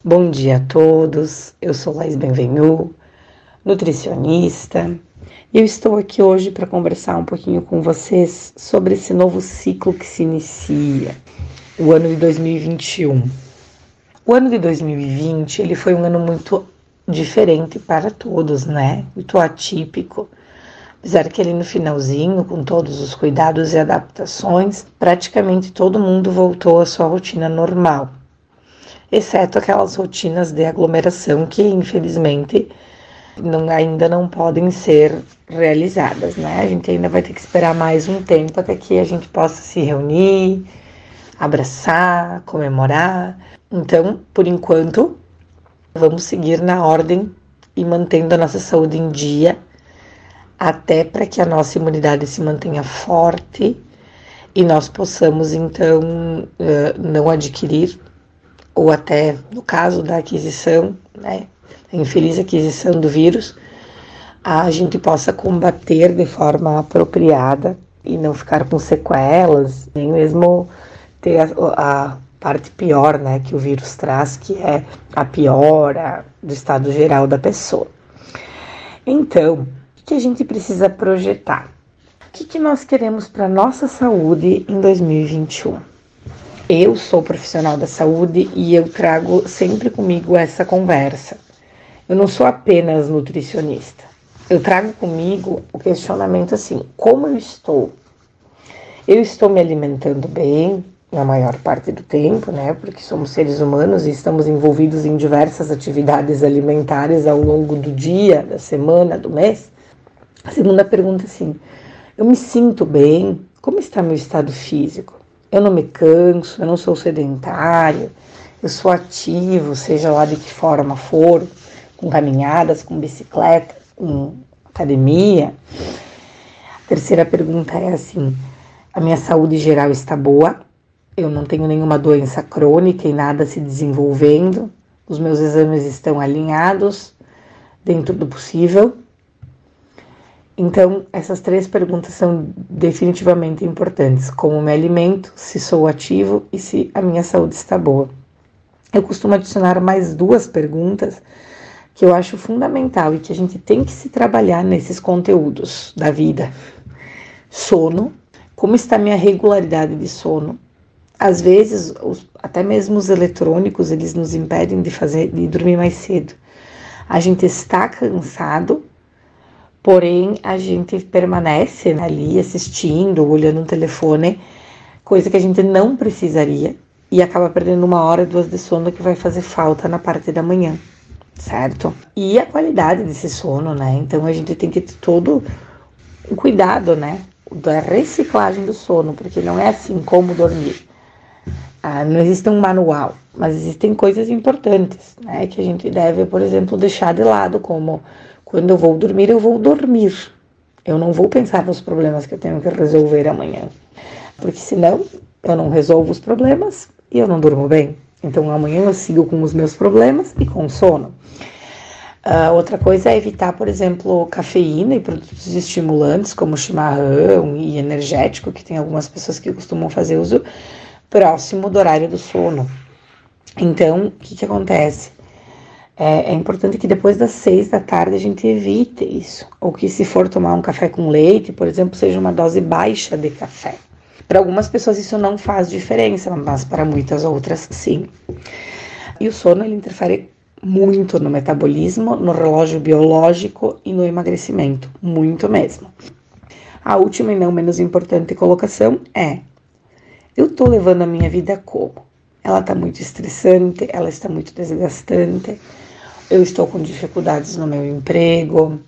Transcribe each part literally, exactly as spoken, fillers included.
Bom dia a todos, eu sou Laís Benvenu, nutricionista, e eu estou aqui hoje para conversar um pouquinho com vocês sobre esse novo ciclo que se inicia, o ano de dois mil e vinte e um. O ano de dois mil e vinte, ele foi um ano muito diferente para todos, né? Muito atípico. Apesar que ali no finalzinho, com todos os cuidados e adaptações, praticamente todo mundo voltou à sua rotina normal, exceto aquelas rotinas de aglomeração que, infelizmente, não, ainda não podem ser realizadas, né? A gente ainda vai ter que esperar mais um tempo até que a gente possa se reunir, abraçar, comemorar. Então, por enquanto, vamos seguir na ordem e mantendo a nossa saúde em dia, até para que a nossa imunidade se mantenha forte e nós possamos, então, não adquirir, ou até, no caso da aquisição, né, a infeliz aquisição do vírus, a gente possa combater de forma apropriada e não ficar com sequelas, nem mesmo ter a, a parte pior, né, que o vírus traz, que é a piora do estado geral da pessoa. Então, o que a gente precisa projetar? O que, que nós queremos para a nossa saúde em dois mil e vinte e um? Eu sou profissional da saúde e eu trago sempre comigo essa conversa. Eu não sou apenas nutricionista. Eu trago comigo o questionamento assim, como eu estou? Eu estou me alimentando bem na maior parte do tempo, né? Porque somos seres humanos e estamos envolvidos em diversas atividades alimentares ao longo do dia, da semana, do mês. A segunda pergunta é assim, eu me sinto bem? Como está meu estado físico? Eu não me canso, eu não sou sedentário, eu sou ativo, seja lá de que forma for, com caminhadas, com bicicleta, com academia. A terceira pergunta é assim, a minha saúde geral está boa? Eu não tenho nenhuma doença crônica e nada se desenvolvendo? Os meus exames estão alinhados dentro do possível? Então, essas três perguntas são definitivamente importantes. Como me alimento, se sou ativo e se a minha saúde está boa. Eu costumo adicionar mais duas perguntas que eu acho fundamental e que a gente tem que se trabalhar nesses conteúdos da vida. Sono. Como está a minha regularidade de sono? Às vezes, os, até mesmo os eletrônicos, eles nos impedem de, fazer, de dormir mais cedo. A gente está cansado, porém, a gente permanece ali assistindo, olhando no telefone, coisa que a gente não precisaria e acaba perdendo uma hora, duas de sono que vai fazer falta na parte da manhã, certo? E a qualidade desse sono, né? Então, a gente tem que ter todo um cuidado, né? Da reciclagem do sono, porque não é assim como dormir. Ah, não existe um manual, mas existem coisas importantes, né? Que a gente deve, por exemplo, deixar de lado, como quando eu vou dormir, eu vou dormir. Eu não vou pensar nos problemas que eu tenho que resolver amanhã. Porque senão eu não resolvo os problemas e eu não durmo bem. Então amanhã eu sigo com os meus problemas e com sono. Uh, outra coisa é evitar, por exemplo, cafeína e produtos estimulantes, como chimarrão e energético, que tem algumas pessoas que costumam fazer uso próximo do horário do sono. Então, o que, que acontece? É, é importante que depois das seis da tarde a gente evite isso. Ou que se for tomar um café com leite, por exemplo, seja uma dose baixa de café. Para algumas pessoas isso não faz diferença, mas para muitas outras sim. E o sono, ele interfere muito no metabolismo, no relógio biológico e no emagrecimento. Muito mesmo. A última e não menos importante colocação é: eu estou levando a minha vida como? Ela está muito estressante, ela está muito desgastante, eu estou com dificuldades no meu emprego,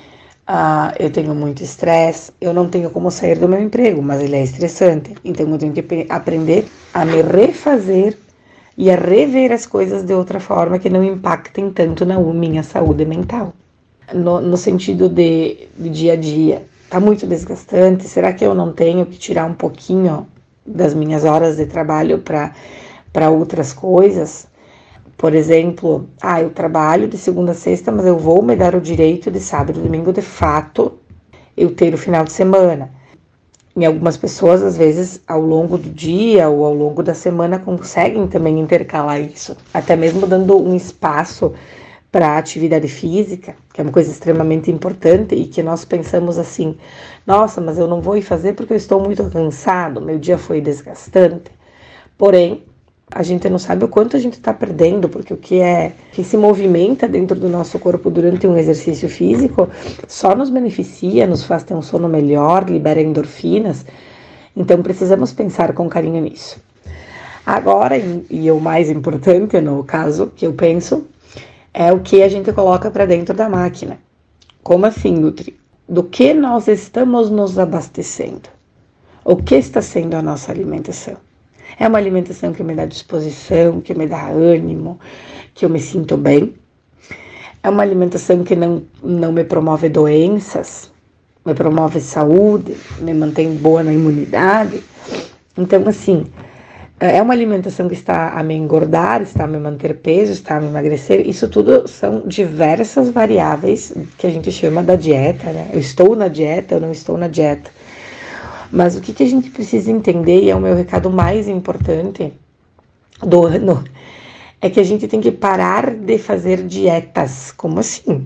ah, eu tenho muito estresse, eu não tenho como sair do meu emprego, mas ele é estressante. Então eu tenho que aprender a me refazer e a rever as coisas de outra forma que não impactem tanto na minha saúde mental. No, no sentido de, de dia a dia, está muito desgastante, será que eu não tenho que tirar um pouquinho das minhas horas de trabalho para para outras coisas? Por exemplo, ah, eu trabalho de segunda a sexta, mas eu vou me dar o direito de sábado e domingo, de fato, eu ter o final de semana. E algumas pessoas, às vezes, ao longo do dia ou ao longo da semana, conseguem também intercalar isso, até mesmo dando um espaço para a atividade física, que é uma coisa extremamente importante e que nós pensamos assim, nossa, mas eu não vou ir fazer porque eu estou muito cansado, meu dia foi desgastante. Porém, a gente não sabe o quanto a gente está perdendo, porque o que é que se movimenta dentro do nosso corpo durante um exercício físico só nos beneficia, nos faz ter um sono melhor, libera endorfinas. Então precisamos pensar com carinho nisso. Agora, e o mais importante no caso que eu penso, é o que a gente coloca para dentro da máquina. Como assim, Nutri? Do que nós estamos nos abastecendo? O que está sendo a nossa alimentação? É uma alimentação que me dá disposição, que me dá ânimo, que eu me sinto bem? É uma alimentação que não, não me promove doenças, me promove saúde, me mantém boa na imunidade? Então, assim, é uma alimentação que está a me engordar, está a me manter peso, está a me emagrecer? Isso tudo são diversas variáveis que a gente chama da dieta, né? Eu estou na dieta, eu não estou na dieta. Mas o que, que a gente precisa entender, e é o meu recado mais importante do ano, é que a gente tem que parar de fazer dietas. Como assim?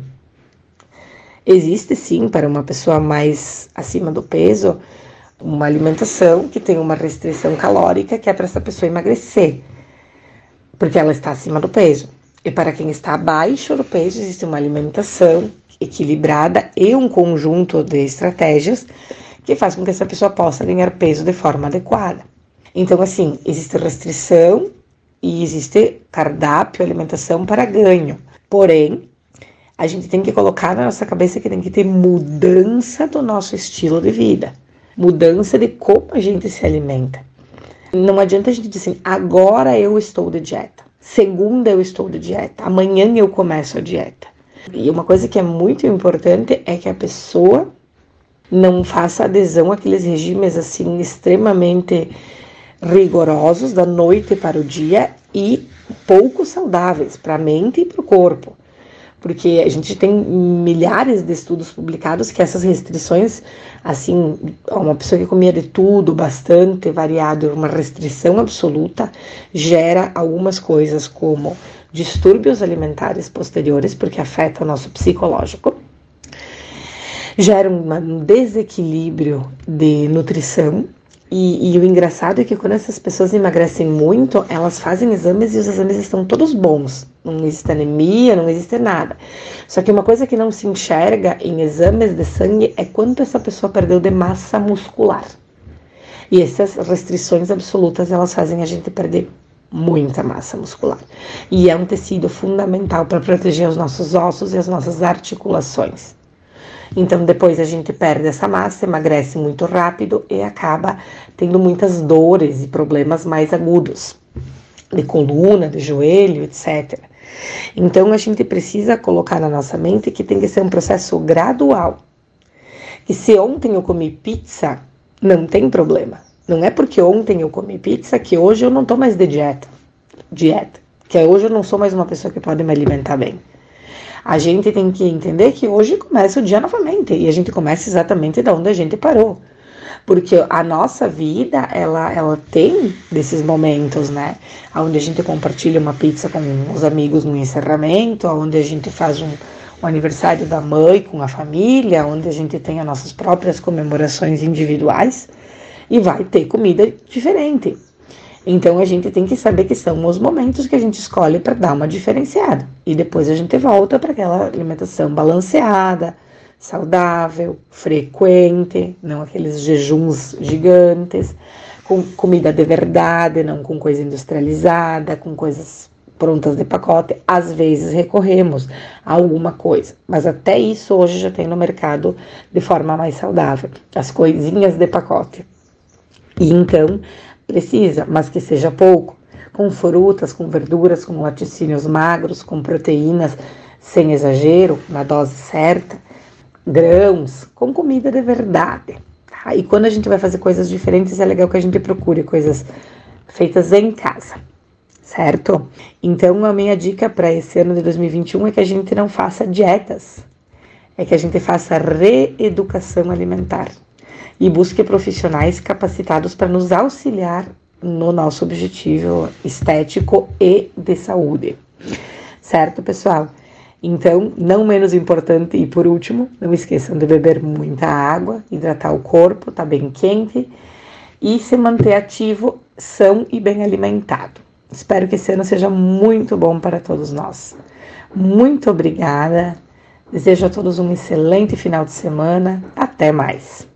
Existe sim, para uma pessoa mais acima do peso, uma alimentação que tem uma restrição calórica que é para essa pessoa emagrecer, porque ela está acima do peso. E para quem está abaixo do peso, existe uma alimentação equilibrada e um conjunto de estratégias que faz com que essa pessoa possa ganhar peso de forma adequada. Então, assim, existe restrição e existe cardápio, alimentação para ganho. Porém, a gente tem que colocar na nossa cabeça que tem que ter mudança do nosso estilo de vida. Mudança de como a gente se alimenta. Não adianta a gente dizer assim, agora eu estou de dieta. Segunda eu estou de dieta. Amanhã eu começo a dieta. E uma coisa que é muito importante é que a pessoa não faça adesão àqueles regimes assim extremamente rigorosos da noite para o dia e pouco saudáveis para a mente e para o corpo. Porque a gente tem milhares de estudos publicados que essas restrições, assim, uma pessoa que comia de tudo, bastante variado, uma restrição absoluta, gera algumas coisas como distúrbios alimentares posteriores, porque afeta o nosso psicológico, gera um desequilíbrio de nutrição. E, e o engraçado é que quando essas pessoas emagrecem muito, elas fazem exames e os exames estão todos bons. Não existe anemia, não existe nada. Só que uma coisa que não se enxerga em exames de sangue é quanto essa pessoa perdeu de massa muscular. E essas restrições absolutas, elas fazem a gente perder muita massa muscular. E é um tecido fundamental para proteger os nossos ossos e as nossas articulações. Então, depois a gente perde essa massa, emagrece muito rápido e acaba tendo muitas dores e problemas mais agudos, de coluna, de joelho, etcétera. Então, a gente precisa colocar na nossa mente que tem que ser um processo gradual. Que se ontem eu comi pizza, não tem problema. Não é porque ontem eu comi pizza que hoje eu não estou mais de dieta. Dieta. Que hoje eu não sou mais uma pessoa que pode me alimentar bem. A gente tem que entender que hoje começa o dia novamente, e a gente começa exatamente de onde a gente parou. Porque a nossa vida, ela, ela tem desses momentos, né? Onde a gente compartilha uma pizza com os amigos no encerramento, onde a gente faz um, um aniversário da mãe com a família, onde a gente tem as nossas próprias comemorações individuais, e vai ter comida diferente. Então, a gente tem que saber que são os momentos que a gente escolhe para dar uma diferenciada. E depois a gente volta para aquela alimentação balanceada, saudável, frequente, não aqueles jejuns gigantes, com comida de verdade, não com coisa industrializada, com coisas prontas de pacote. Às vezes recorremos a alguma coisa, mas até isso hoje já tem no mercado de forma mais saudável, as coisinhas de pacote. E então, precisa, mas que seja pouco, com frutas, com verduras, com laticínios magros, com proteínas, sem exagero, na dose certa, grãos, com comida de verdade. Tá? E quando a gente vai fazer coisas diferentes, é legal que a gente procure coisas feitas em casa, certo? Então, a minha dica para esse ano de dois mil e vinte e um é que a gente não faça dietas, é que a gente faça reeducação alimentar. e busque profissionais capacitados para nos auxiliar no nosso objetivo estético e de saúde. Certo, pessoal? Então, não menos importante e por último, não esqueçam de beber muita água, hidratar o corpo, tá bem quente e se manter ativo, são e bem alimentado. Espero que esse ano seja muito bom para todos nós. Muito obrigada. Desejo a todos um excelente final de semana. Até mais.